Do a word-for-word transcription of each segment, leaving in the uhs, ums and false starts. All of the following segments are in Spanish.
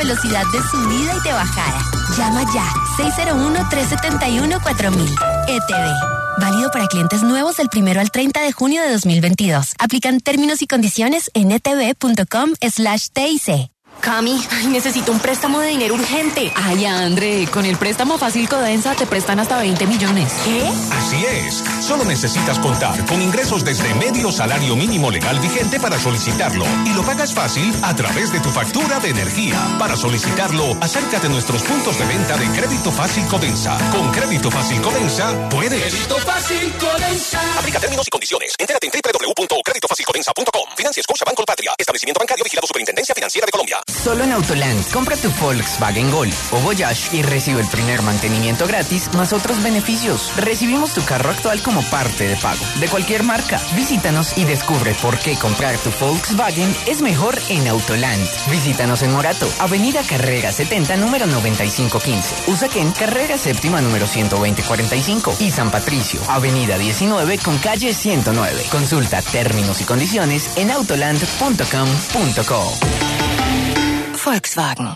velocidad de subida y de bajada. Llama ya, seis cero uno, tres siete uno, cuatro mil. E T V. Válido para clientes nuevos del primero al treinta de junio de dos mil veintidós. Aplican términos y condiciones en etv.com slash TIC. Cami, ay, necesito un préstamo de dinero urgente. Ay, André, con el préstamo fácil Codensa te prestan hasta veinte millones. ¿Qué? Así es. Solo necesitas contar con ingresos desde medio salario mínimo legal vigente para solicitarlo. Y lo pagas fácil a través de tu factura de energía. Para solicitarlo, acércate a nuestros puntos de venta de Crédito Fácil Codensa. Con Crédito Fácil Codensa, puedes. Crédito Fácil Codensa. Aplica términos y condiciones. Entérate en doble u doble u doble u punto crédito fácil codensa punto com. Financia Scotiabank Colpatria. Establecimiento bancario vigilado Superintendencia Financiera de Colombia. Solo en Autoland, compra tu Volkswagen Golf o Voyage y recibe el primer mantenimiento gratis más otros beneficios. Recibimos tu carro actual como parte de pago, de cualquier marca. Visítanos y descubre por qué comprar tu Volkswagen es mejor en Autoland. Visítanos en Morato, Avenida Carrera setenta, número noventa y cinco quince. Usaquén, Carrera Séptima, número ciento veinte cuarenta y cinco. Y San Patricio, Avenida diecinueve con calle ciento nueve. Consulta términos y condiciones en autoland punto com punto co. Volkswagen.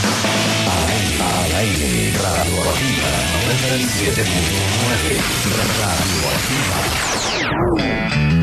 Al aire, Radio Activa, noventa y siete punto nueve, Radio Activa.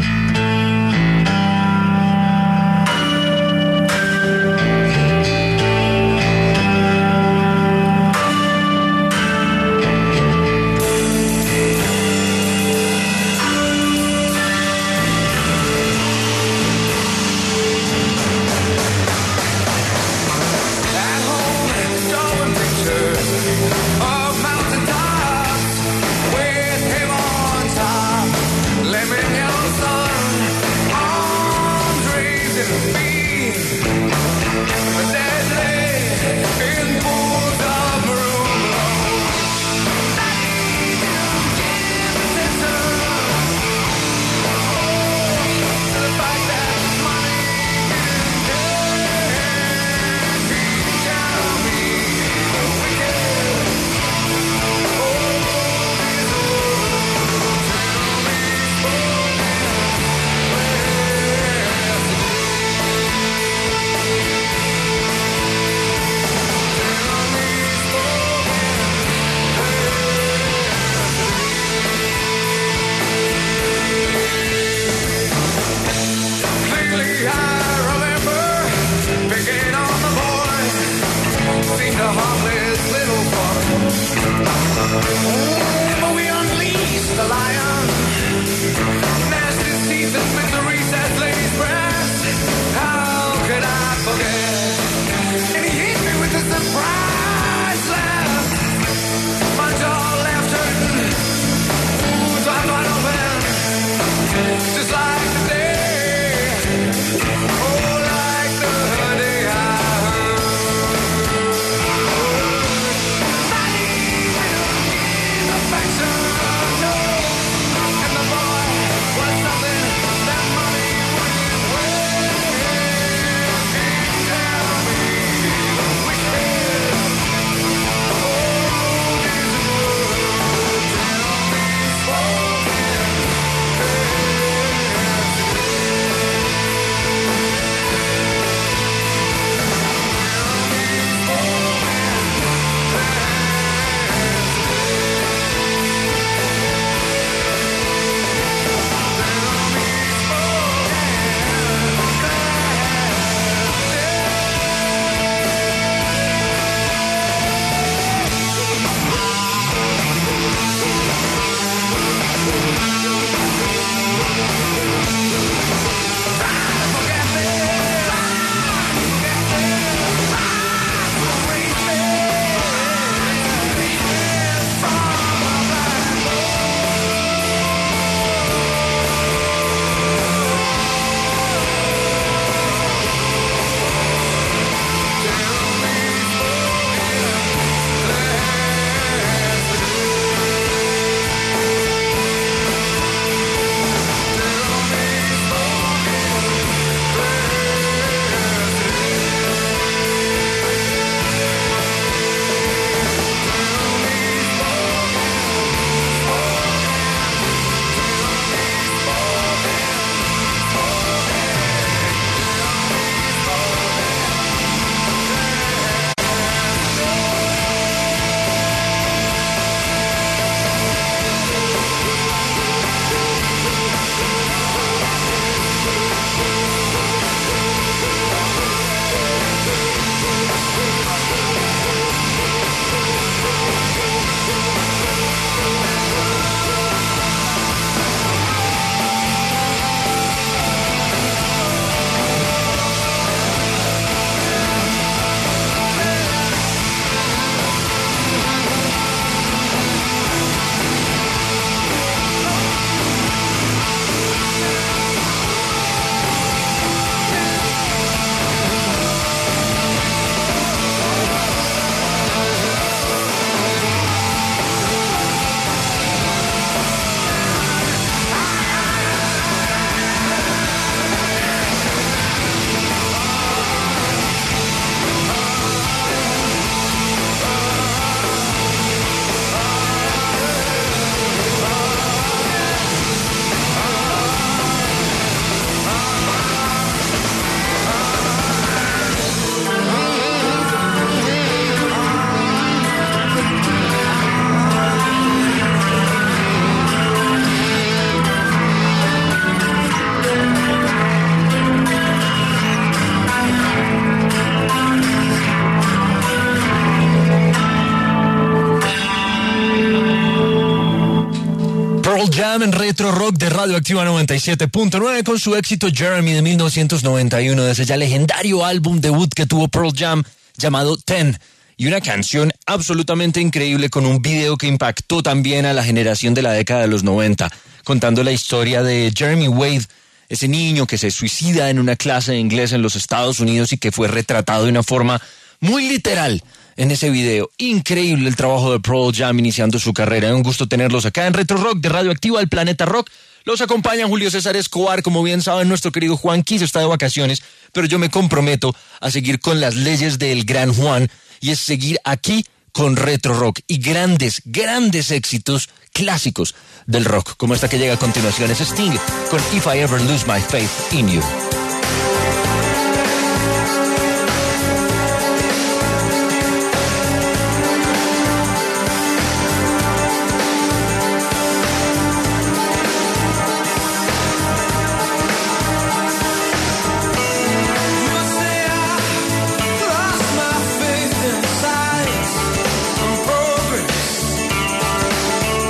Jam en Retro Rock de Radioactiva noventa y siete punto nueve con su éxito Jeremy de mil novecientos noventa y uno, de ese ya legendario álbum debut que tuvo Pearl Jam llamado Ten, y una canción absolutamente increíble con un video que impactó también a la generación de la década de los noventa, contando la historia de Jeremy Wade, ese niño que se suicida en una clase de inglés en los Estados Unidos y que fue retratado de una forma muy literal en ese video. Increíble el trabajo de Pearl Jam iniciando su carrera. Es un gusto tenerlos acá en Retro Rock de Radioactiva, el Planeta Rock. Los acompaña Julio César Escobar. Como bien saben, nuestro querido Juan Quiso está de vacaciones, pero yo me comprometo a seguir con las leyes del Gran Juan, y es seguir aquí con Retro Rock y grandes, grandes éxitos clásicos del rock, como esta que llega a continuación. Es Sting con If I Ever Lose My Faith in You.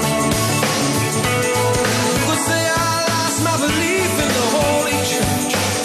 Belief in the Holy Church.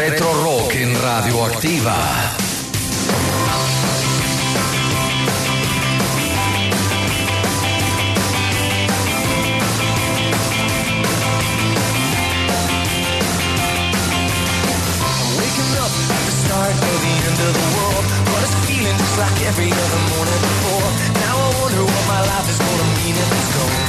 Retro Rock en Radioactiva. Start of the end of the world, but it's feeling just like every other morning before. Now I wonder what my life is gonna mean if it's gone.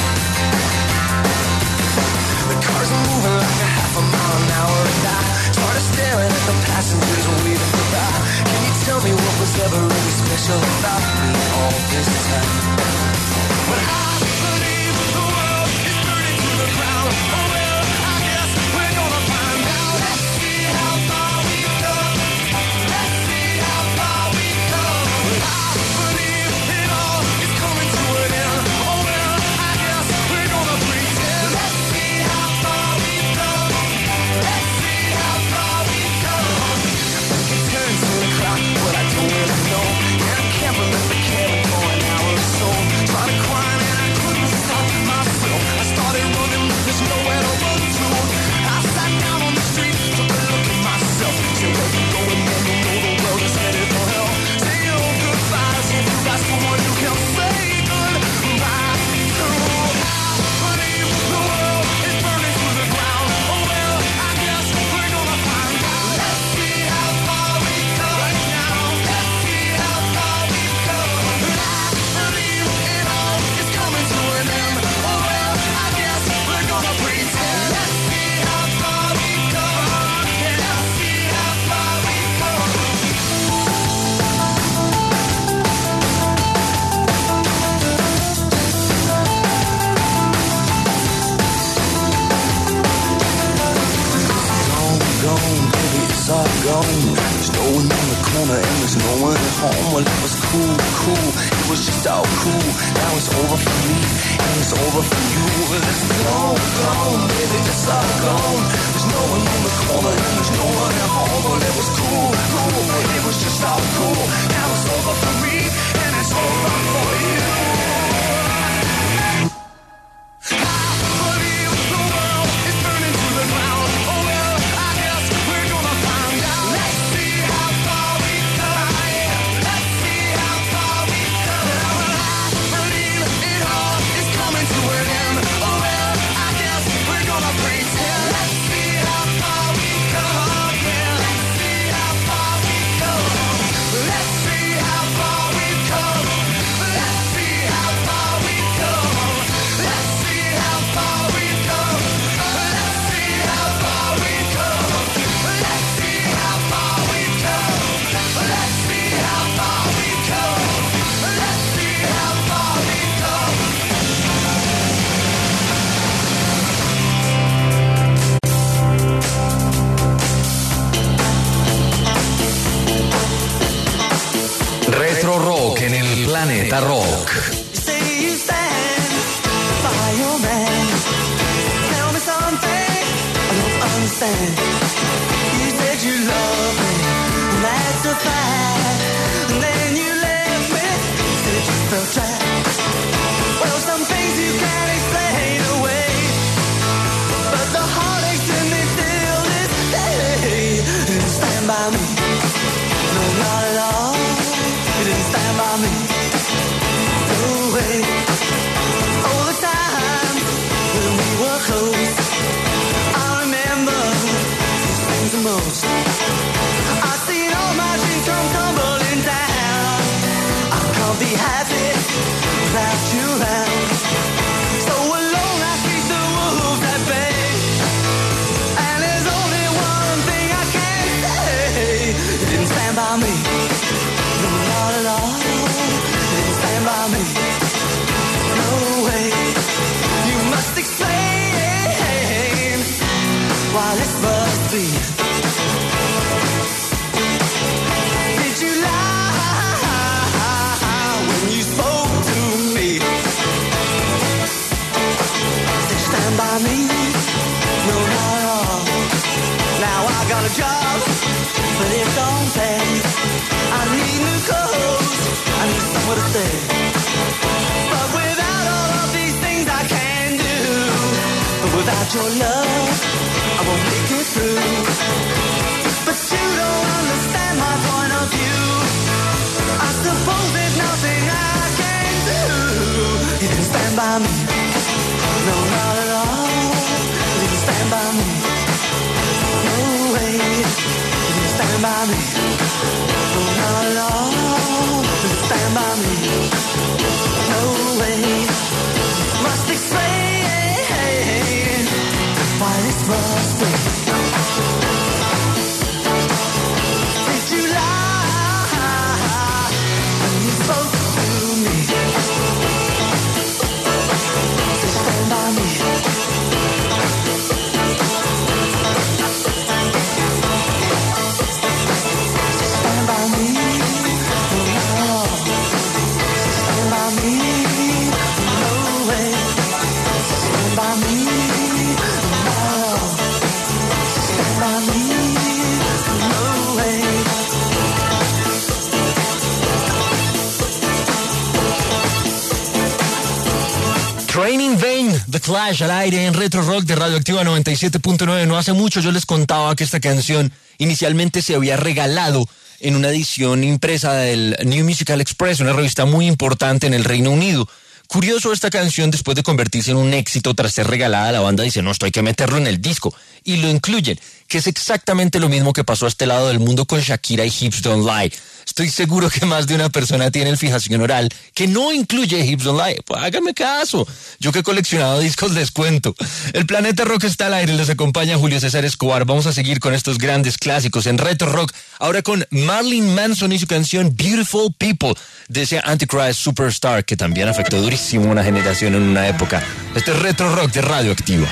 The cars are moving like a half a mile an hour, and I started staring at the passengers waving goodbye. Can you tell me what was ever really special about me all this time? When I believe the world is burning to the ground, oh well, I guess we're gonna find out. Let's see how far we've come. Let's see how far we've come. I believe it all is coming to an end. Oh well, I guess we're gonna pretend. Let's see how far we've come. Let's see how far we've come. I can turn to the clock, but I don't really know. And I can't remember caring for an hour or so. Trying to cry and I couldn't stop myself. I started running, but there's nowhere to run to. I sat down on the street, took a look at myself. Said, where you going, man? You know the world is headed for hell. Say your goodbyes if you got someone you can say goodbye to. I believe the world is burning to the ground. Oh well, I guess we're gonna find out. Let's see how far we've come right now. Let's see how far we've come. I believe it all is coming to an end. Oh well, I guess we're gonna pretend. Let's see how far we've come. Yeah, let's see how far we've come. Gone, gone, baby, it's all gone. There's no one in the corner and there's no one at home. Well, it was cool, cool, it was just all cool. Now it's over for me and it's over for you. Well, it's gone, gone, baby, it's all gone. There's no one in the corner and there's no one at home. Well, it was cool, cool, it was just all cool. Now it's over for me and it's over for you. Retro Rock en el Planeta Rock. Say you stand by your man. Tell me something I don't understand. You said you love me, and that's a fact. And then you left me, said you felt trapped. Well, some things you can't explain away, but the heartaches in me till this day. You didn't stand by me, no, not at all. You didn't stand by me, no way. All the time when we were close, I remember these things the most. I've seen all my dreams come tumbling down. I can't be happy without you around. So alone I keep the wolves at bay. And there's only one thing I can say. You didn't stand by me, no, not at all. You didn't stand by me, no way. You must explain why this must be. Did you lie when you spoke to me? Did you stand by me? No, not at all. Now I got a job, but it don't pay. I need new clothes, I need somewhere to stay. But without all of these things I can do, but without your love, I won't make it through. suppose there's nothing I can do. You can stand by me. No, not at all. You can stand by me. No way. You can stand by me. No, not at all. You can stand by me. No way. Must explain why this must be. Did you lie when you spoke to me? So stand by me. Stand by me. No, stand by me. No way. Stand by me. No. Stand by me. No way. Training Vain, The Clash al aire en Retro Rock de Radioactiva noventa y siete punto nueve. No hace mucho yo les contaba que esta canción inicialmente se había regalado en una edición impresa del New Musical Express, una revista muy importante en el Reino Unido. Curioso, esta canción, después de convertirse en un éxito tras ser regalada, la banda dice, no, esto hay que meterlo en el disco, y lo incluyen, que es exactamente lo mismo que pasó a este lado del mundo con Shakira y Hips Don't Lie. Estoy seguro que más de una persona tiene el fijación oral que no incluye Hips Don't Lie. Pues hágame caso, yo que he coleccionado discos les cuento. El Planeta Rock está al aire, les acompaña Julio César Escobar. Vamos a seguir con estos grandes clásicos en Retro Rock, ahora con Marilyn Manson y su canción Beautiful People, de ese Antichrist Superstar que también afectó durísimo a una generación en una época. Este es Retro Rock de Radioactiva.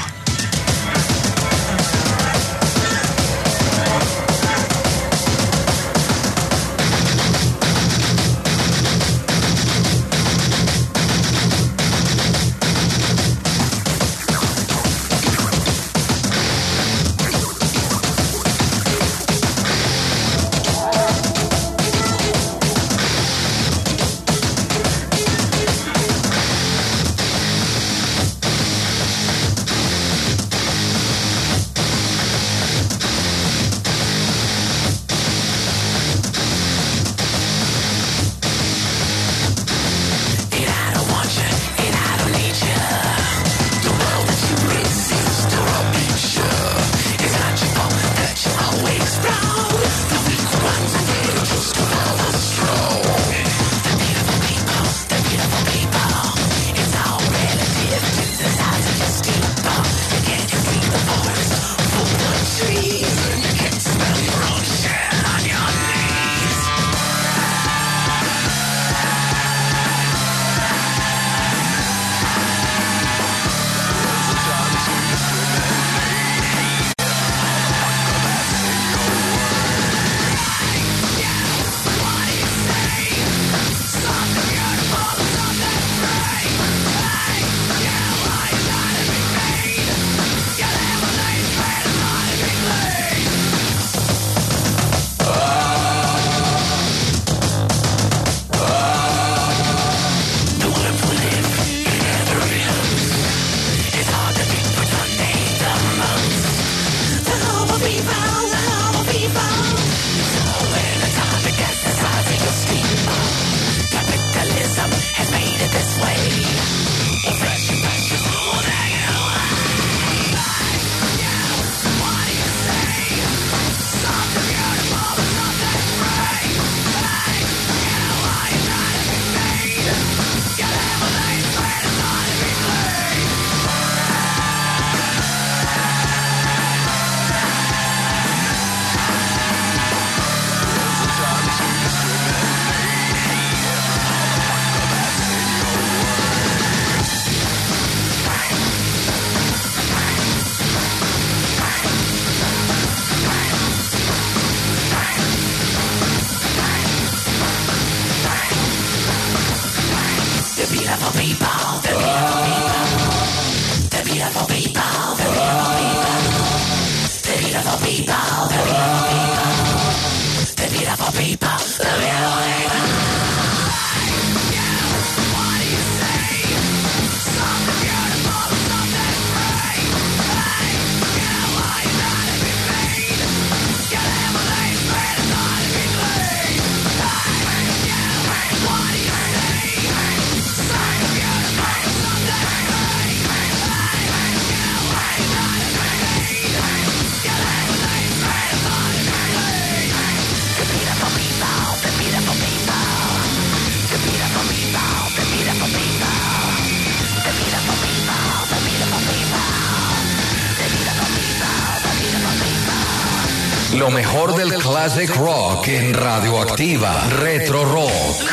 Lo mejor del classic rock en Radioactiva Retro Rock.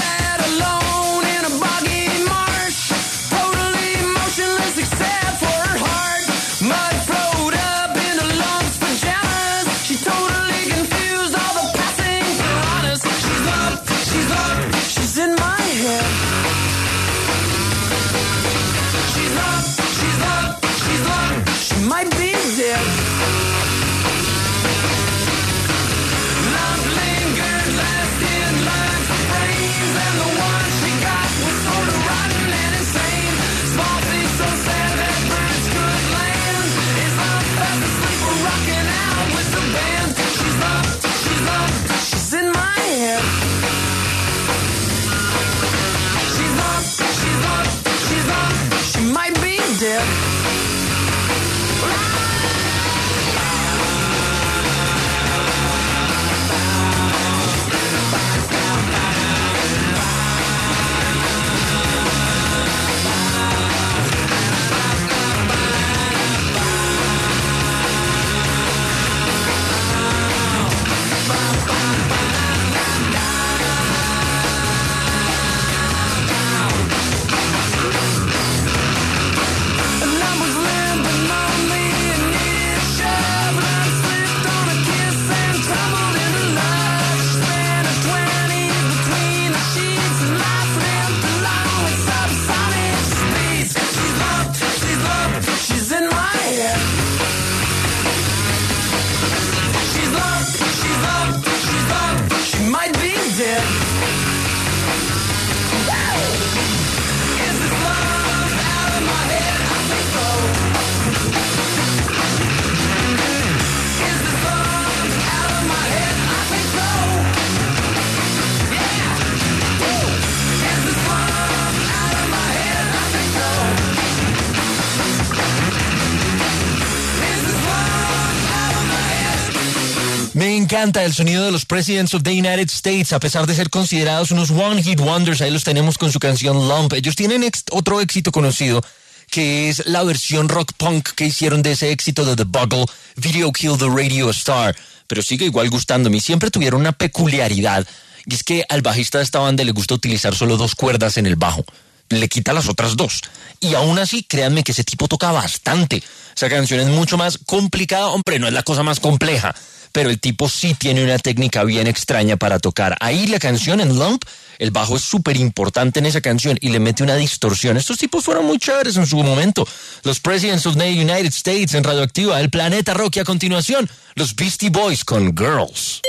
Me encanta el sonido de los Presidents of the United States, a pesar de ser considerados unos One Hit Wonders. Ahí los tenemos con su canción Lump. Ellos tienen ex- otro éxito conocido, que es la versión rock punk que hicieron de ese éxito de The Bugle, Video Kill the Radio Star. Pero sigue igual gustándome. Y siempre tuvieron una peculiaridad, y es que al bajista de esta banda le gusta utilizar solo dos cuerdas en el bajo. Le quita las otras dos. Y aún así, créanme que ese tipo toca bastante. Esa canción es mucho más complicada. Hombre, no es la cosa más compleja, pero el tipo sí tiene una técnica bien extraña para tocar. Ahí la canción en Lump, el bajo es súper importante en esa canción y le mete una distorsión. Estos tipos fueron muy chéveres en su momento. Los Presidents of the United States en Radioactiva, el Planeta Rock, y a continuación, los Beastie Boys con Girls.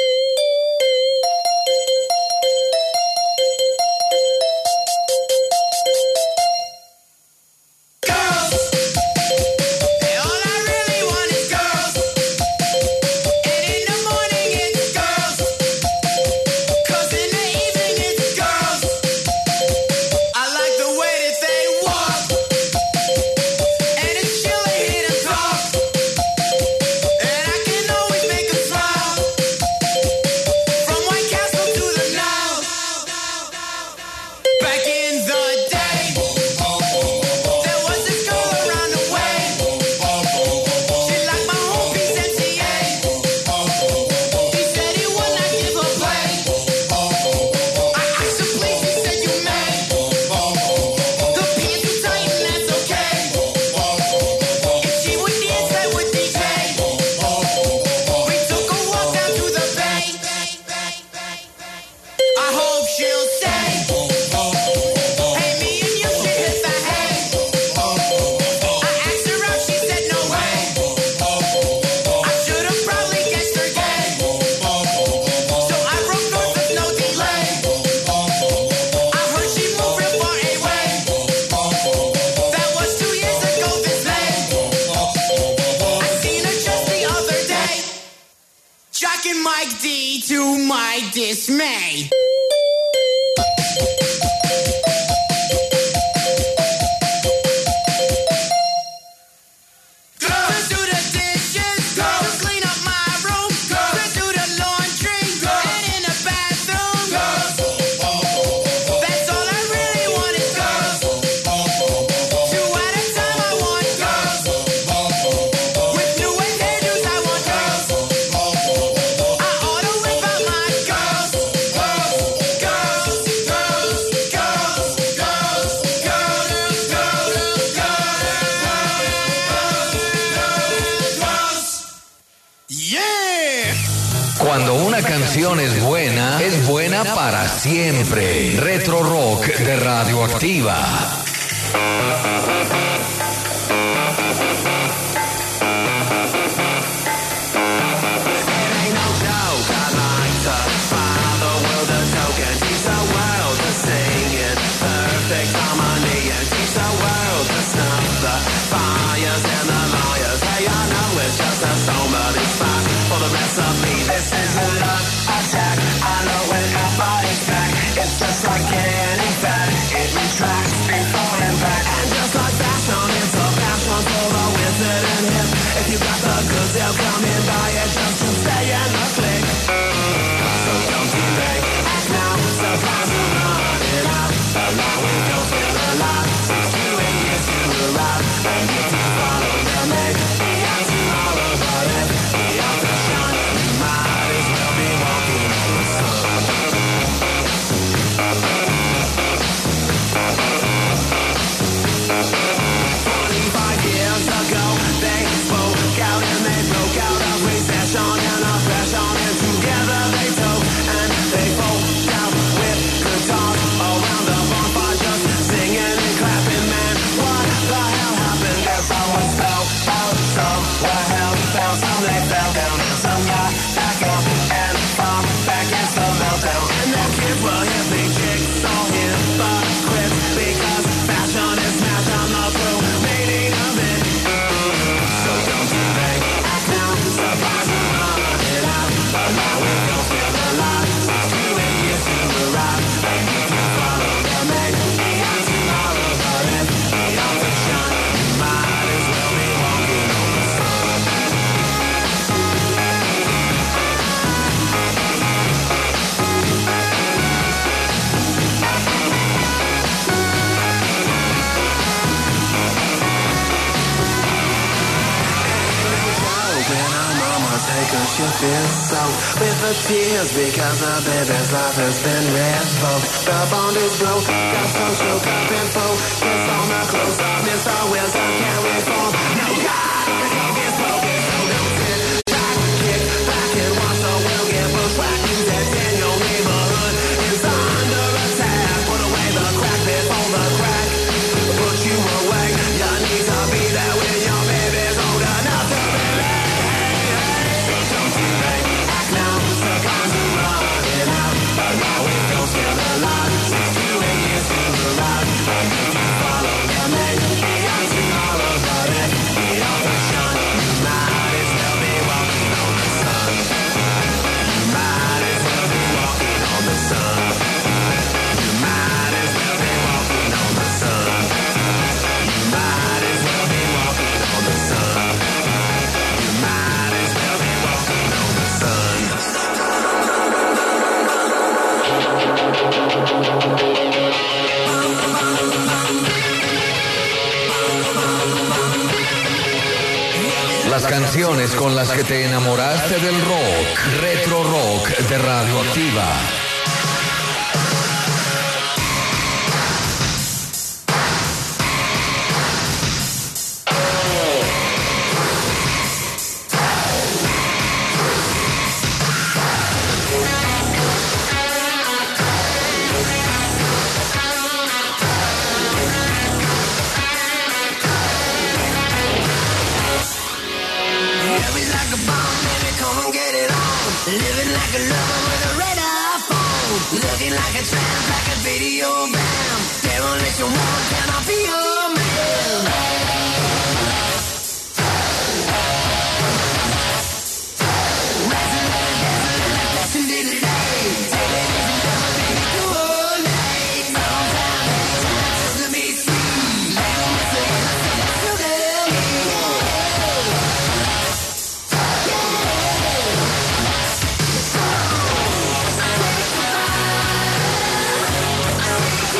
Dismay. Yeah. Cuando una canción es buena, es buena para siempre. Retro Rock de Radioactiva. They'll come in by it just to stay in the click. So don't delay, act now, surprise and run it out. Along with your still alive, six to eight years to arrive. And if you follow the make, be out tomorrow. But if the after shine, you might as well be walking on the sun. Twenty-five years ago, they spoke out and they broke out of recession and oppression, and together they took and they broke out with guitars around the bonfire, just singing and clapping. Man, what the hell happened? As someone fell out, somewhere hell fell, some they fell down, and some got back up and from back into the meltdown. And their kids were hippie chicks, all hypocrites, because fashion is smash on the true meaning of it. So don't delay, act now, surprise and run it out. Along with your still alive, six to eight years to arrive. And if you follow the make, be out tomorrow. But if the after shine, you might as well be walking on the sun. When our mama take her, she'll feel soaked with the tears because the baby's life has been revoked. The bond is broke, got social cup and focus on the close up. Mister Wilson can't reform. No God, it's no get spoken, so don't sit back, kick back and watch the world get bushwhacked. You dead in your neighborhood is under attack. Put away the crack before the crack put you away. You need to be there when your baby's old enough to be there. Don't delay, act now, surprise and run it out. Along with your still alive, six to eight years to arrive. And if you follow the make, be out tomorrow. But if the after shine, you might as well be walking on the sun. You might as well be walking on the sun. You might as well be walking on the sun. You might as well be walking on the sun. You might as well be walking on the sun. Las canciones con las que te enamoraste del rock. Retro Rock de Radioactiva. Living like a lover with a red iPhone. Looking like a tramp, like a video band. Demolition one, can I be your man? Rising like a dazzle in a blessing little day. Television doesn't make it too all night. Sometimes it's just to be sweet. Little miss the innocent sugar. Yeah.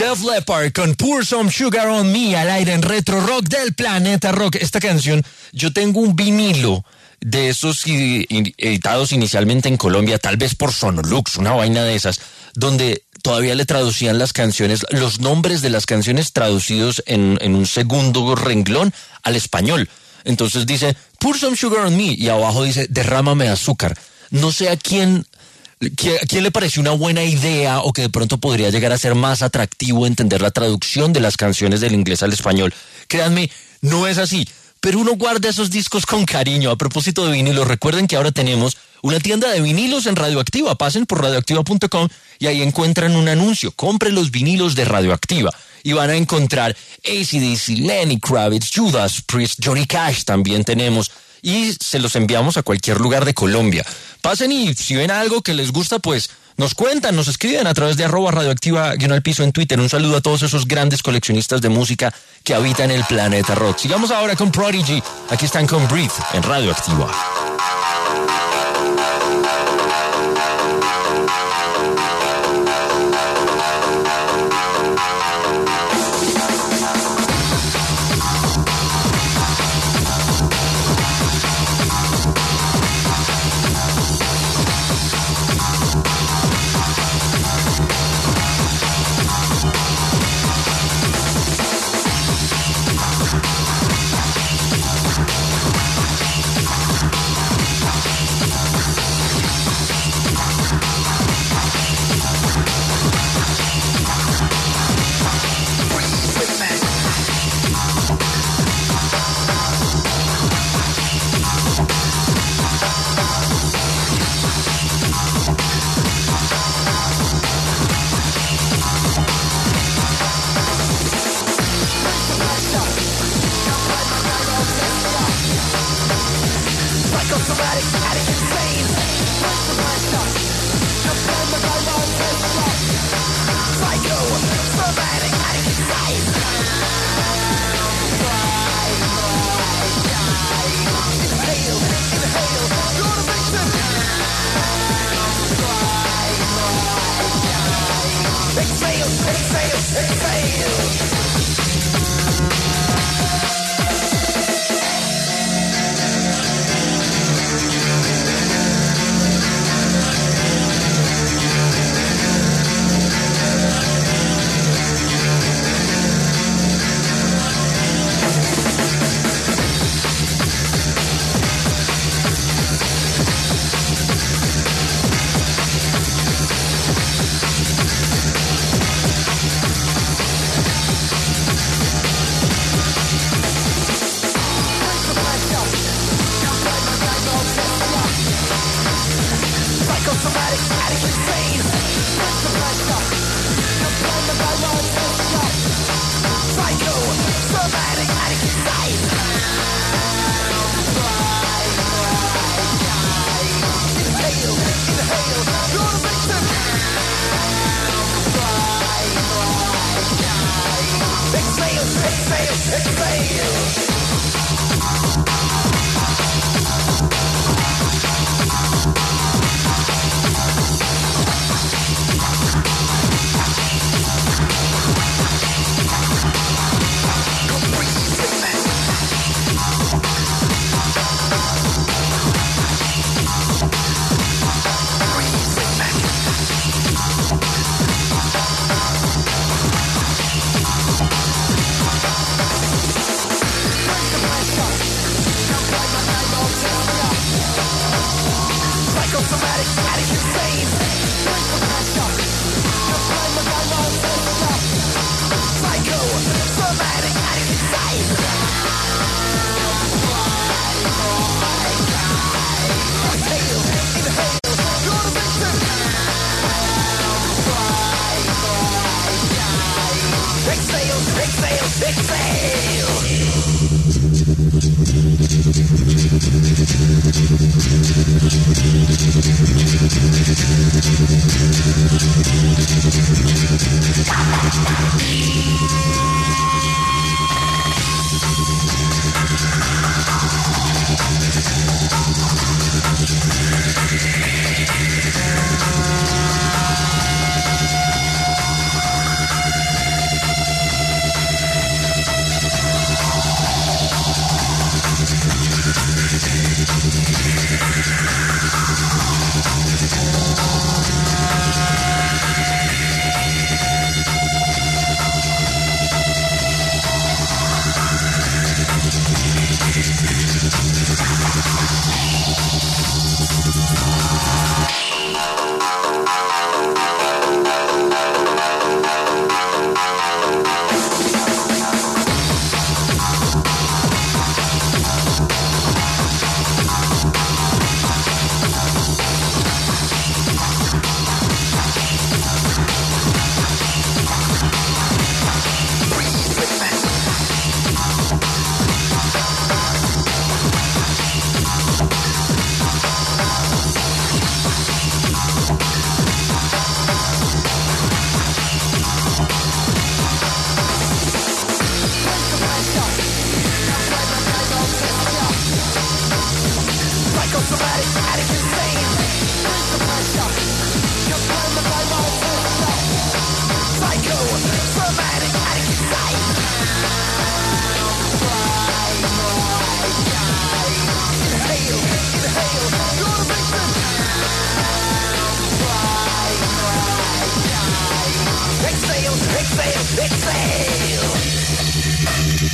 Def Leppard con Pour Some Sugar on Me al aire en Retro Rock del Planeta Rock. Esta canción, yo tengo un vinilo de esos editados inicialmente en Colombia, tal vez por Sonolux, una vaina de esas, donde todavía le traducían las canciones, los nombres de las canciones traducidos en, en un segundo renglón al español. Entonces dice, Pour Some Sugar on Me, y abajo dice, derrámame azúcar. No sé a quién... ¿A quién le pareció una buena idea o que de pronto podría llegar a ser más atractivo entender la traducción de las canciones del inglés al español? Créanme, no es así, pero uno guarda esos discos con cariño. A propósito de vinilos, recuerden que ahora tenemos una tienda de vinilos en Radioactiva. Pasen por radioactiva punto com y ahí encuentran un anuncio. Compre los vinilos de Radioactiva y van a encontrar A C D C, Lenny Kravitz, Judas Priest, Johnny Cash también tenemos. Y se los enviamos a cualquier lugar de Colombia. Pasen y si ven algo que les gusta, pues nos cuentan, nos escriben a través de arroba radioactiva guión al piso en Twitter. Un saludo a todos esos grandes coleccionistas de música que habitan el planeta rock. Sigamos ahora con Prodigy. Aquí están con Breathe en Radioactiva.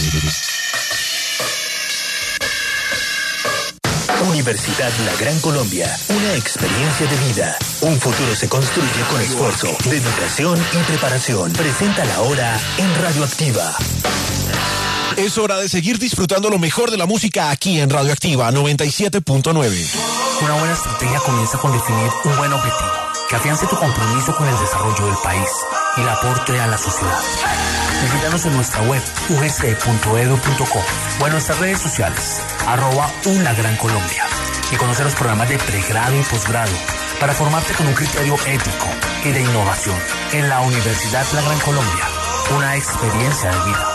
Universidad La Gran Colombia, una experiencia de vida. Un futuro se construye con esfuerzo, dedicación y preparación. Presenta la hora en Radioactiva. Es hora de seguir disfrutando lo mejor de la música aquí en Radioactiva noventa y siete punto nueve. Una buena estrategia comienza con definir un buen objetivo que afiance tu compromiso con el desarrollo del país y el aporte a la sociedad. Visítanos en nuestra web u g c punto e d u punto co o en nuestras redes sociales, arroba una gran Colombia, y conocer los programas de pregrado y posgrado para formarte con un criterio ético y de innovación. En la Universidad La Gran Colombia, una experiencia de vida.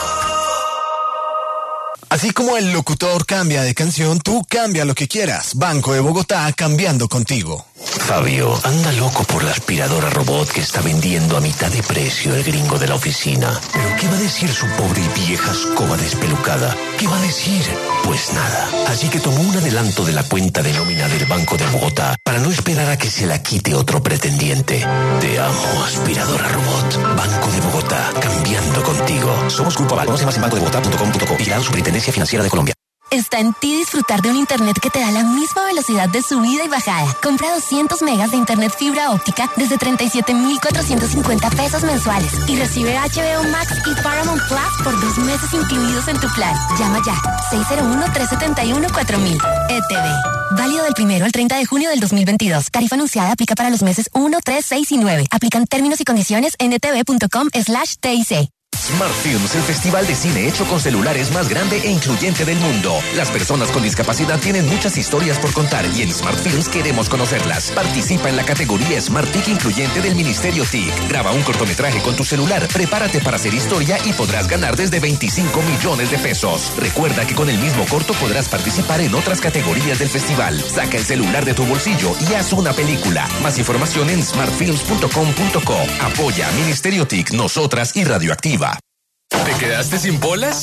Así como el locutor cambia de canción, tú cambia lo que quieras. Banco de Bogotá, cambiando contigo. Fabio anda loco por la aspiradora robot que está vendiendo a mitad de precio el gringo de la oficina. ¿Pero qué va a decir su pobre y vieja escoba despelucada? ¿Qué va a decir? Pues nada. Así que tomó un adelanto de la cuenta de nómina del Banco de Bogotá para no esperar a que se la quite otro pretendiente. Te amo, aspiradora robot. Banco de Bogotá, cambiando contigo. Somos Grupo Aval. Conoce más en banco de bogotá punto com punto co. Vigilado Superintendencia Financiera de Colombia. Está en ti disfrutar de un internet que te da la misma velocidad de subida y bajada. Compra doscientos megas de internet fibra óptica desde treinta y siete mil cuatrocientos cincuenta pesos mensuales y recibe H B O Max y Paramount Plus por dos meses incluidos en tu plan. Llama ya, seis cero uno, tres siete uno, cuatro mil. E T V. Válido del primero al treinta de junio del dos mil veintidós. Tarifa anunciada aplica para los meses uno, tres, seis y nueve. Aplican términos y condiciones en etv punto com slash T I C. Smart Films, el festival de cine hecho con celulares más grande e incluyente del mundo. Las personas con discapacidad tienen muchas historias por contar y en Smart Films queremos conocerlas. Participa en la categoría Smart T I C incluyente del Ministerio T I C. Graba un cortometraje con tu celular, prepárate para hacer historia y podrás ganar desde veinticinco millones de pesos. Recuerda que con el mismo corto podrás participar en otras categorías del festival. Saca el celular de tu bolsillo y haz una película. Más información en smart films punto com punto co. Apoya Ministerio T I C, nosotras y Radioactiva. ¿Te quedaste sin polas?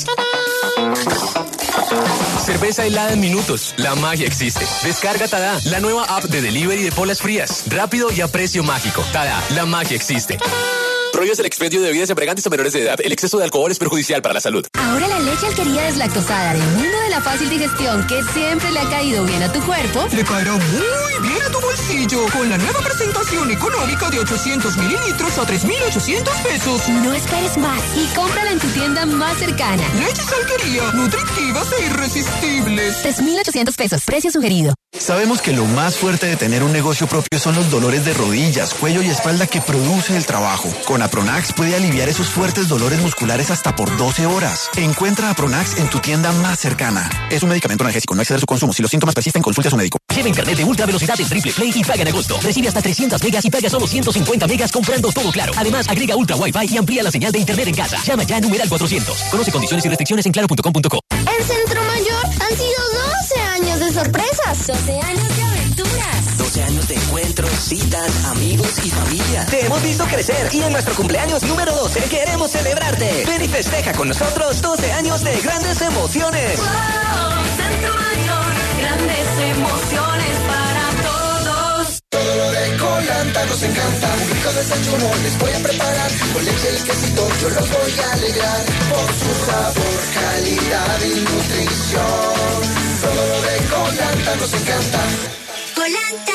Cerveza helada en minutos. La magia existe. Descarga Tada, la nueva app de delivery de polas frías. Rápido y a precio mágico. Tada, la magia existe. Prohíbes el expendio de bebidas embriagantes a menores de edad. El exceso de alcohol es perjudicial para la salud. Ahora la leche Alquería deslactosada del mundo de la fácil digestión que siempre le ha caído bien a tu cuerpo, le caerá muy bien a tu bolsillo con la nueva presentación económica de ochocientos mililitros a tres mil ochocientos pesos. No esperes más y cómprala en tu tienda más cercana. Leches Alquería, nutritivas e irresistibles. tres mil ochocientos pesos, precio sugerido. Sabemos que lo más fuerte de tener un negocio propio son los dolores de rodillas, cuello y espalda que produce el trabajo. Con Apronax puede aliviar esos fuertes dolores musculares hasta por doce horas. Encuentra Apronax en tu tienda más cercana. Es un medicamento analgésico, no exceder su consumo. Si los síntomas persisten, consulte a su médico. Lleva internet de ultra velocidad en Triple Play y paga en agosto. Recibe hasta trescientos megas y paga solo ciento cincuenta megas comprando todo Claro. Además, agrega ultra Wi-Fi y amplía la señal de internet en casa. Llama ya a numeral cuatrocientos. Conoce condiciones y restricciones en claro punto com punto co. En Centro Mayor han sido doce años de sorpresas. doce años de aventuras. doce años de encuentros, citas, amigos y familia. Te hemos visto crecer y en nuestro cumpleaños número doce queremos celebrarte. Ven y festeja con nosotros doce años de grandes emociones. Wow, Centro Mayor, grandes emociones para todos. Todo lo de Colanta nos encanta. Un rico desayuno les voy a preparar. Con leche y quesito yo los voy a alegrar. Por su sabor, calidad y nutrición. Todo lo de Colanta nos encanta. Colanta.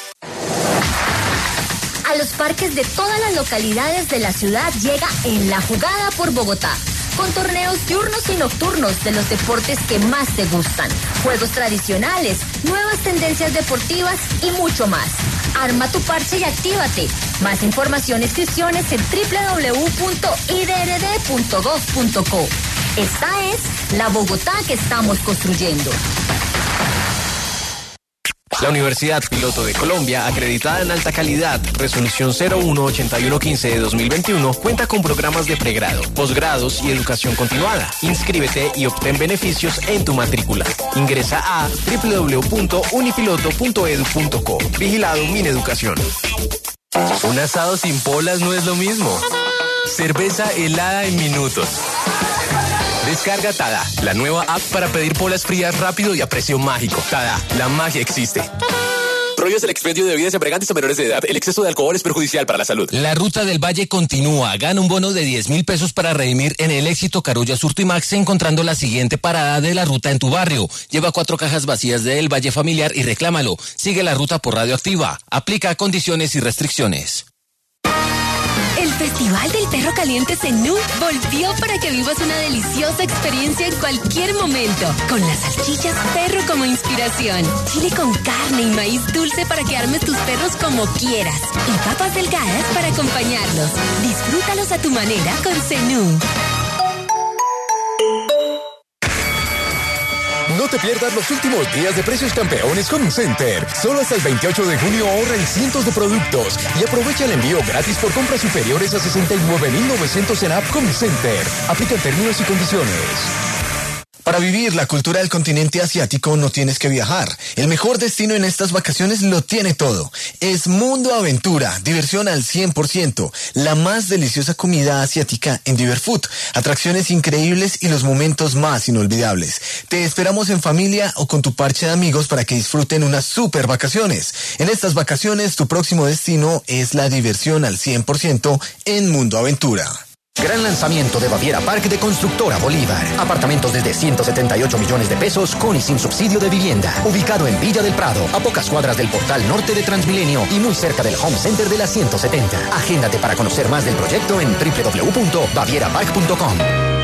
A los parques de todas las localidades de la ciudad llega En la Jugada por Bogotá, con torneos diurnos y nocturnos de los deportes que más te gustan, juegos tradicionales, nuevas tendencias deportivas y mucho más. Arma tu parche y actívate. Más información e inscripciones en doble u doble u doble u punto i d r d punto gov punto co. Esta es la Bogotá que estamos construyendo. La Universidad Piloto de Colombia, acreditada en alta calidad, resolución cero uno ochenta y uno quince de dos mil veintiuno, cuenta con programas de pregrado, posgrados y educación continuada. Inscríbete y obtén beneficios en tu matrícula. Ingresa a doble u doble u doble u punto unipiloto punto e d u punto co. Vigilado Mineducación. Un asado sin polas no es lo mismo. Cerveza helada en minutos. Descarga Tada, la nueva app para pedir polas frías rápido y a precio mágico. Tada, la magia existe. Prohíbes el expendio de bebidas embriagantes a menores de edad. El exceso de alcohol es perjudicial para la salud. La Ruta del Valle continúa. Gana un bono de diez mil pesos para redimir en el Éxito Carulla Surtimax encontrando la siguiente parada de la ruta en tu barrio. Lleva cuatro cajas vacías del Valle Familiar y reclámalo. Sigue la ruta por Radioactiva. Aplica condiciones y restricciones. El Festival del Perro Caliente Zenú volvió para que vivas una deliciosa experiencia en cualquier momento. Con las salchichas perro como inspiración, chile con carne y maíz dulce para que armes tus perros como quieras y papas delgadas para acompañarlos. Disfrútalos a tu manera con Zenú. No te pierdas los últimos días de precios campeones Home Center. Solo hasta el veintiocho de junio ahorra en cientos de productos y aprovecha el envío gratis por compras superiores a sesenta y nueve mil novecientos en App Home Center. Aplica términos y condiciones. Para vivir la cultura del continente asiático no tienes que viajar. El mejor destino en estas vacaciones lo tiene todo. Es Mundo Aventura, diversión al cien por ciento. La más deliciosa comida asiática en Diverfood. Atracciones increíbles y los momentos más inolvidables. Te esperamos en familia o con tu parche de amigos para que disfruten unas super vacaciones. En estas vacaciones tu próximo destino es la diversión al cien por ciento en Mundo Aventura. Gran lanzamiento de Baviera Park de Constructora Bolívar. Apartamentos desde ciento setenta y ocho millones de pesos con y sin subsidio de vivienda. Ubicado en Villa del Prado, a pocas cuadras del portal norte de Transmilenio y muy cerca del Home Center de la ciento setenta. Agéndate para conocer más del proyecto en doble u doble u doble u punto baviera park punto com.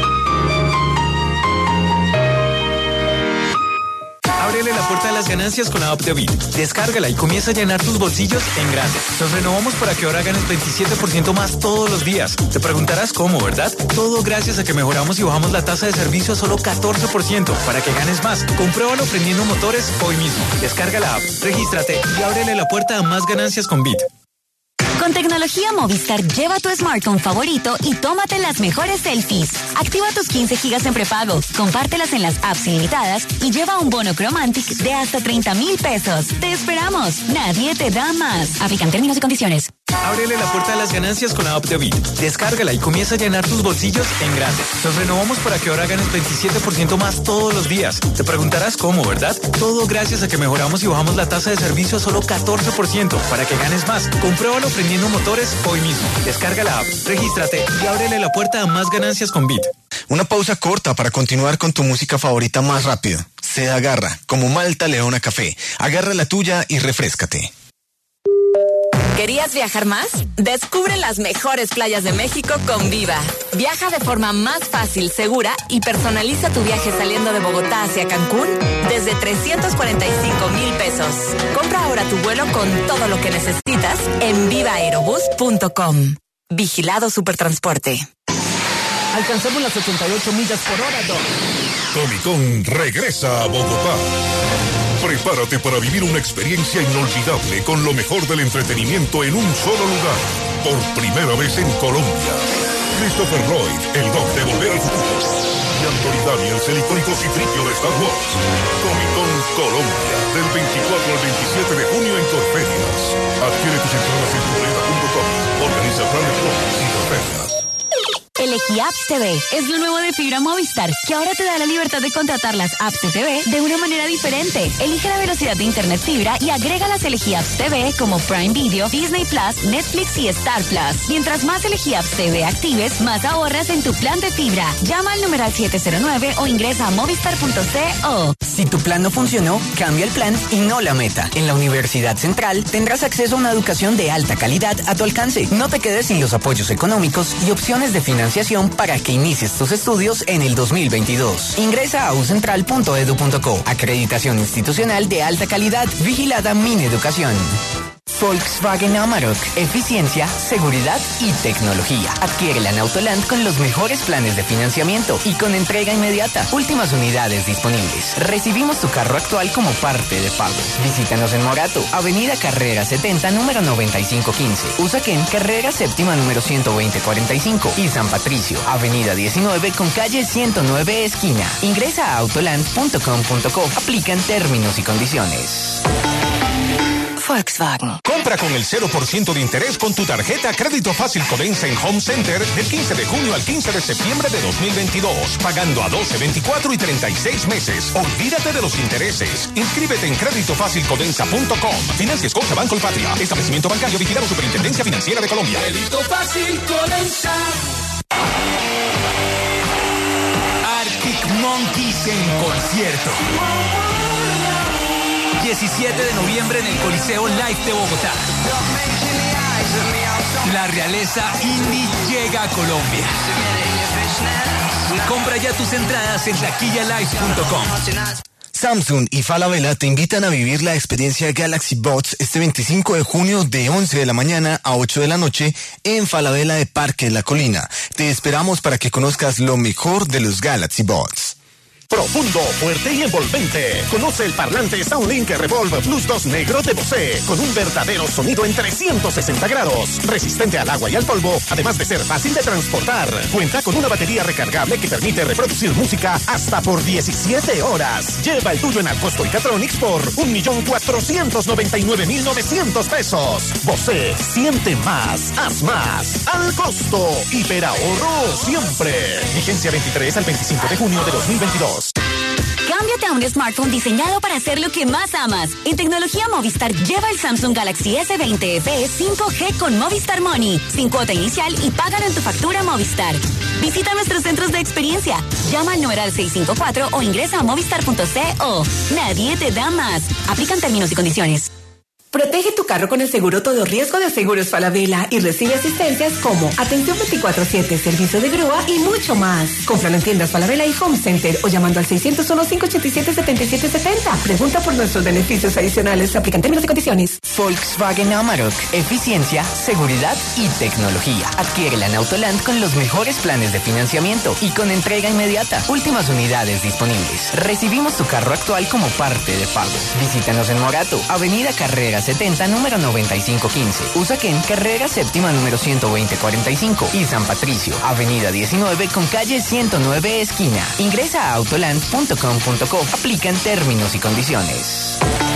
Ábrele la puerta a las ganancias con la app de Bit. Descárgala y comienza a llenar tus bolsillos en grande. Nos renovamos para que ahora ganes veintisiete por ciento más todos los días. Te preguntarás cómo, ¿verdad? Todo gracias a que mejoramos y bajamos la tasa de servicio a solo catorce por ciento para que ganes más. Compruébalo prendiendo motores hoy mismo. Descarga la app, regístrate y ábrele la puerta a más ganancias con Bit. Con tecnología Movistar, lleva tu smartphone favorito y tómate las mejores selfies. Activa tus quince gigas en prepago, compártelas en las apps ilimitadas y lleva un bono Chromantic de hasta treinta mil pesos. ¡Te esperamos! Nadie te da más. Aplican términos y condiciones. Ábrele la puerta a las ganancias con la app de Bit. Descárgala y comienza a llenar tus bolsillos en grande. Nos renovamos para que ahora ganes veintisiete por ciento más todos los días. Te preguntarás cómo, ¿verdad? Todo gracias a que mejoramos y bajamos la tasa de servicio a solo catorce por ciento para que ganes más. Compruébalo prendiendo motores hoy mismo. Descarga la app, regístrate y ábrele la puerta a más ganancias con Bit. Una pausa corta para continuar con tu música favorita más rápido. Se agarra, como Malta Leona Café. Agarra la tuya y refréscate. ¿Querías viajar más? Descubre las mejores playas de México con Viva. Viaja de forma más fácil, segura y personaliza tu viaje saliendo de Bogotá hacia Cancún desde trescientos cuarenta y cinco mil pesos. Compra ahora tu vuelo con todo lo que necesitas en viva aerobús punto com. Vigilado Supertransporte. Alcanzamos las ochenta y ocho millas por hora, Doc. Comic Con regresa a Bogotá. Prepárate para vivir una experiencia inolvidable con lo mejor del entretenimiento en un solo lugar. Por primera vez en Colombia. Christopher Lloyd, el Doc de Volver al Futuro. Y Anthony Daniels, el icónico Citripio de Star Wars. Comic Con Colombia, del veinticuatro al veintisiete de junio en Corferias. Adquiere tus entradas en tuboleta punto com. Organiza Planet Plus y Corferias. Elegí Apps T V. Es lo nuevo de Fibra Movistar, que ahora te da la libertad de contratar las apps de T V de una manera diferente. Elige la velocidad de Internet Fibra y agrega las Elegí Apps T V como Prime Video, Disney Plus, Netflix y Star Plus. Mientras más Elegí Apps T V actives, más ahorras en tu plan de fibra. Llama al numeral siete cero nueve o ingresa a movistar punto co. Si tu plan no funcionó, cambia el plan y no la meta. En la Universidad Central tendrás acceso a una educación de alta calidad a tu alcance. No te quedes sin los apoyos económicos y opciones de financiación para que inicies tus estudios en el dos mil veintidós. Ingresa a u central punto edu punto co. Acreditación institucional de alta calidad. Vigilada Mineducación. Volkswagen Amarok. Eficiencia, seguridad y tecnología. Adquiérela en Autoland con los mejores planes de financiamiento y con entrega inmediata. Últimas unidades disponibles. Recibimos tu carro actual como parte de pago. Visítanos en Morato, Avenida Carrera setenta, número noventa y cinco quince. Usaquén, Carrera Séptima, número ciento veinte cuarenta y cinco. Y San Patricio, Avenida diecinueve con calle ciento nueve esquina. Ingresa a autoland punto com punto co. Aplican términos y condiciones. Volkswagen. Compra con el cero por ciento de interés con tu tarjeta Crédito Fácil Codensa en Home Center del quince de junio al quince de septiembre de dos mil veintidós, pagando a doce, veinticuatro y treinta y seis meses. Olvídate de los intereses. Inscríbete en crédito fácil codensa punto com. Financia Scotia Banco Patria. Establecimiento bancario vigilado Superintendencia Financiera de Colombia. Crédito Fácil Codensa. Arctic Monkeys en concierto. diecisiete de noviembre en el Coliseo Live de Bogotá. La realeza indie llega a Colombia. Compra ya tus entradas en taquilla live punto com. Samsung y Falabella te invitan a vivir la experiencia Galaxy Buds este veinticinco de junio de once de la mañana a ocho de la noche en Falabella de Parque La Colina. Te esperamos para que conozcas lo mejor de los Galaxy Buds. Profundo, fuerte y envolvente. Conoce el parlante SoundLink Revolve Plus dos negro de Bose, con un verdadero sonido en trescientos sesenta grados, resistente al agua y al polvo, además de ser fácil de transportar. Cuenta con una batería recargable que permite reproducir música hasta por diecisiete horas. Lleva el tuyo en Alcosto y Catronics por un millón cuatrocientos noventa y nueve mil novecientos pesos. Bose, siente más, haz más. Al costo, hiperahorro siempre. Vigencia veintitrés al veinticinco de junio de dos mil veintidós. Cámbiate a un smartphone diseñado para hacer lo que más amas. En tecnología Movistar lleva el Samsung Galaxy S veinte F E cinco G con Movistar Money, sin cuota inicial y págalo en tu factura Movistar. Visita nuestros centros de experiencia. Llama al numeral seis cinco cuatro o ingresa a movistar punto co. Nadie te da más. Aplican términos y condiciones. Protege tu carro con el seguro todo riesgo de Seguros Falabella y recibe asistencias como atención veinticuatro siete, servicio de grúa y mucho más. Cómpralo en tiendas Falabella y Home Center o llamando al seiscientos uno, cinco ochenta y siete, setenta y siete setenta. Pregunta por nuestros beneficios adicionales. Aplican términos y condiciones. Volkswagen Amarok. Eficiencia, seguridad y tecnología. Adquiérela en Autoland con los mejores planes de financiamiento y con entrega inmediata. Últimas unidades disponibles. Recibimos tu carro actual como parte de pago. Visítanos en Morato, Avenida Carrera setenta, número noventa y cinco quince. Usaquén, Carrera Séptima, número ciento veinte cuarenta y cinco. Y San Patricio, Avenida diecinueve con calle ciento nueve esquina. Ingresa a autoland punto com punto co. Aplican términos y condiciones.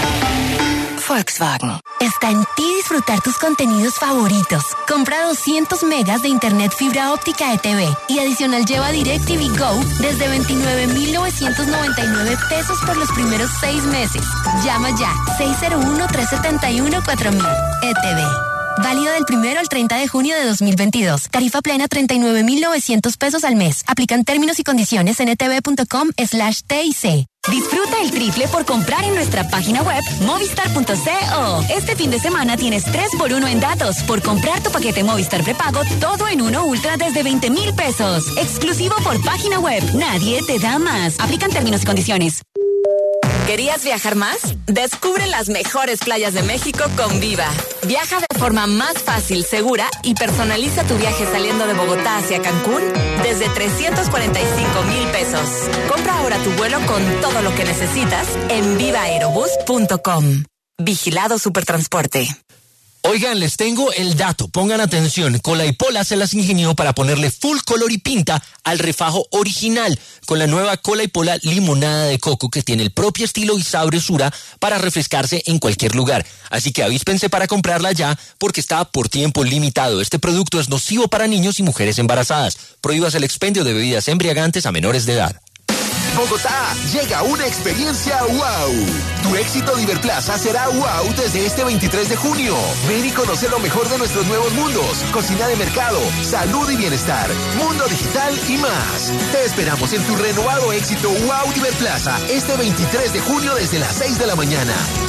Volkswagen. Está en ti disfrutar tus contenidos favoritos. Compra doscientos megas de internet fibra óptica E T V y adicional lleva DirecTV Go desde veintinueve mil novecientos noventa y nueve pesos por los primeros seis meses. Llama ya seis cero uno, tres siete uno, cuatro mil. E T V. Válido del primero al treinta de junio de dos mil veintidós. Tarifa plena treinta y nueve mil novecientos pesos al mes. Aplican términos y condiciones en etv punto com slash T I C. Disfruta el triple por comprar en nuestra página web movistar punto co. Este fin de semana tienes tres por uno en datos por comprar tu paquete Movistar prepago todo en uno ultra desde veinte mil pesos. Exclusivo por página web. Nadie te da más. Aplican términos y condiciones. ¿Querías viajar más? Descubre las mejores playas de México con Viva. Viaja de forma más fácil, segura y personaliza tu viaje saliendo de Bogotá hacia Cancún desde trescientos cuarenta y cinco mil pesos. Compra ahora tu vuelo con todo lo que necesitas en viva aerobús punto com. Vigilado Supertransporte. Oigan, les tengo el dato, pongan atención. Cola y Pola se las ingenió para ponerle full color y pinta al refajo original, con la nueva Cola y Pola limonada de coco que tiene el propio estilo y sabrosura para refrescarse en cualquier lugar. Así que avíspense para comprarla ya, porque está por tiempo limitado. Este producto es nocivo para niños y mujeres embarazadas. Prohíbas el expendio de bebidas embriagantes a menores de edad. Bogotá, llega una experiencia wow. Tu éxito Diverplaza será wow desde este veintitrés de junio. Ven y conoce lo mejor de nuestros nuevos mundos. Cocina de mercado, salud y bienestar, mundo digital y más. Te esperamos en tu renovado éxito wow Diverplaza este veintitrés de junio desde las seis de la mañana.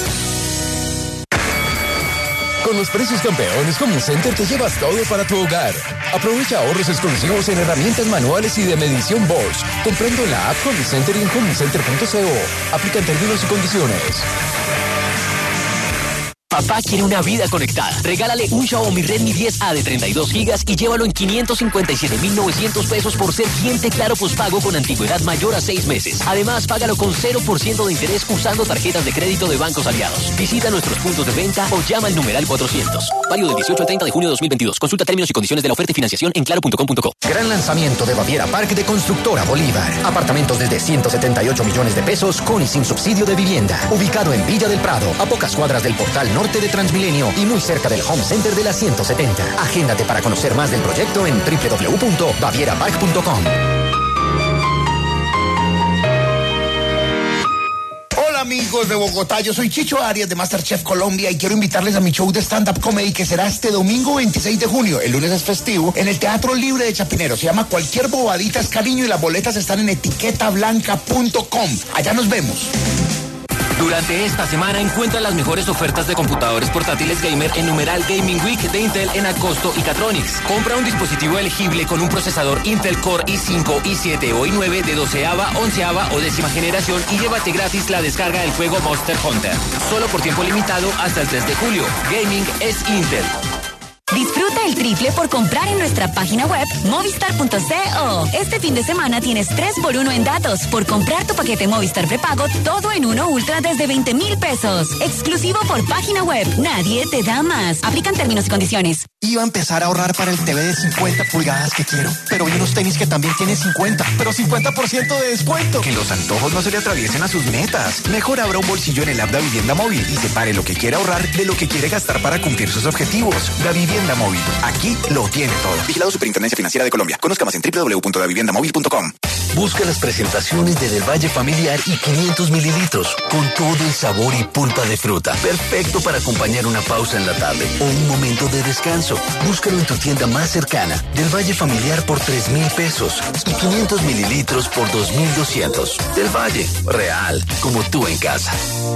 Con los precios campeones, Home Center te llevas todo para tu hogar. Aprovecha ahorros exclusivos en herramientas manuales y de medición Bosch, comprando en la app Home Center y en home center punto co. Aplican términos y condiciones. Papá quiere una vida conectada. Regálale un Xiaomi Redmi diez A de treinta y dos gigas y llévalo en quinientos cincuenta y siete mil novecientos pesos por ser cliente Claro Postpago con antigüedad mayor a seis meses. Además, págalo con cero por ciento de interés usando tarjetas de crédito de bancos aliados. Visita nuestros puntos de venta o llama al numeral cuatrocientos. Válido del dieciocho al treinta de junio de dos mil veintidós. Consulta términos y condiciones de la oferta y financiación en claro punto com punto co. Gran lanzamiento de Baviera Park de Constructora Bolívar. Apartamentos desde ciento setenta y ocho millones de pesos con y sin subsidio de vivienda. Ubicado en Villa del Prado, a pocas cuadras del Portal Norte norte de Transmilenio y muy cerca del Home Center de la ciento setenta. Agéndate para conocer más del proyecto en doble u doble u doble u punto baviera park punto com. Hola amigos de Bogotá, yo soy Chicho Arias de MasterChef Colombia y quiero invitarles a mi show de stand-up comedy que será este domingo veintiséis de junio, el lunes es festivo, en el Teatro Libre de Chapinero. Se llama Cualquier Bobadita es Cariño y las boletas están en etiqueta blanca punto com. Allá nos vemos. Durante esta semana encuentra las mejores ofertas de computadores portátiles gamer en numeral Gaming Week de Intel en Acosto y Catronics. Compra un dispositivo elegible con un procesador Intel Core i cinco, i siete o i nueve de doceava, onceava o décima generación y llévate gratis la descarga del juego Monster Hunter. Solo por tiempo limitado hasta el tres de julio. Gaming es Intel. Disfruta el triple por comprar en nuestra página web movistar punto co. Este fin de semana tienes tres por uno en datos por comprar tu paquete Movistar prepago todo en uno ultra desde veinte mil pesos. Exclusivo por página web. Nadie te da más. Aplican términos y condiciones. Iba a empezar a ahorrar para el T V de cincuenta pulgadas que quiero, pero vi unos tenis que también tienen cincuenta, pero cincuenta por ciento de descuento. Que los antojos no se le atraviesen a sus metas. Mejor abra un bolsillo en el app Da Vivienda Móvil y separe lo que quiere ahorrar de lo que quiere gastar para cumplir sus objetivos. Da Vivienda Móvil. Aquí lo tiene todo. Vigilado Superintendencia Financiera de Colombia. Conozca más en doble u doble u doble u punto da vivienda móvil punto com. Busca las presentaciones de Del Valle Familiar y quinientos mililitros con todo el sabor y pulpa de fruta. Perfecto para acompañar una pausa en la tarde o un momento de descanso. Búscalo en tu tienda más cercana. Del Valle Familiar por tres mil pesos y quinientos mililitros por dos mil doscientos. Del Valle, real, como tú en casa.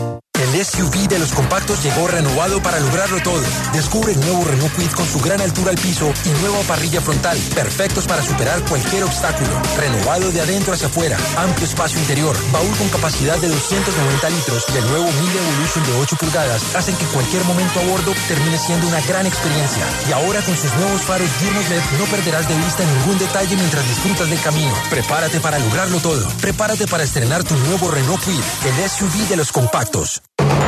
El S U V de los compactos llegó renovado para lograrlo todo. Descubre el nuevo Renault Kwid con su gran altura al piso y nueva parrilla frontal, perfectos para superar cualquier obstáculo. Renovado de adentro hacia afuera, amplio espacio interior, baúl con capacidad de doscientos noventa litros y el nuevo Mille Evolution de ocho pulgadas hacen que cualquier momento a bordo termine siendo una gran experiencia. Y ahora con sus nuevos faros Gyrnos L E D no perderás de vista ningún detalle mientras disfrutas del camino. Prepárate para lograrlo todo. Prepárate para estrenar tu nuevo Renault Kwid, el S U V de los compactos.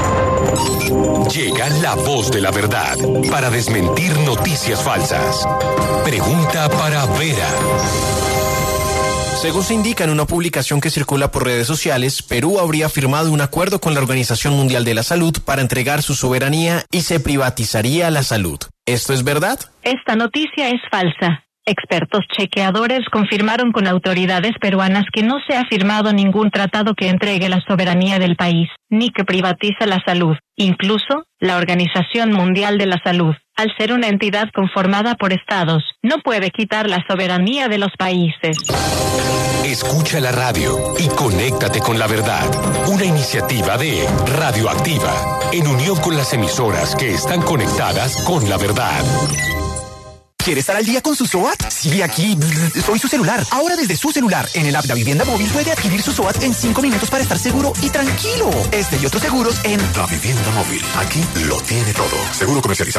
Llega la voz de la verdad para desmentir noticias falsas. Pregunta para Vera. Según se indica en una publicación que circula por redes sociales, Perú habría firmado un acuerdo con la Organización Mundial de la Salud para entregar su soberanía y se privatizaría la salud. ¿Esto es verdad? Esta noticia es falsa. Expertos chequeadores confirmaron con autoridades peruanas que no se ha firmado ningún tratado que entregue la soberanía del país, ni que privatiza la salud. Incluso, la Organización Mundial de la Salud, al ser una entidad conformada por estados, no puede quitar la soberanía de los países. Escucha la radio y conéctate con la verdad. Una iniciativa de Radioactiva, en unión con las emisoras que están conectadas con la verdad. ¿Quiere estar al día con su SOAT? Sí, aquí soy su celular. Ahora desde su celular, en el app Da Vivienda Móvil puede adquirir su SOAT en cinco minutos para estar seguro y tranquilo. Este y otros seguros en Da Vivienda Móvil. Aquí lo tiene todo. Seguro comercializado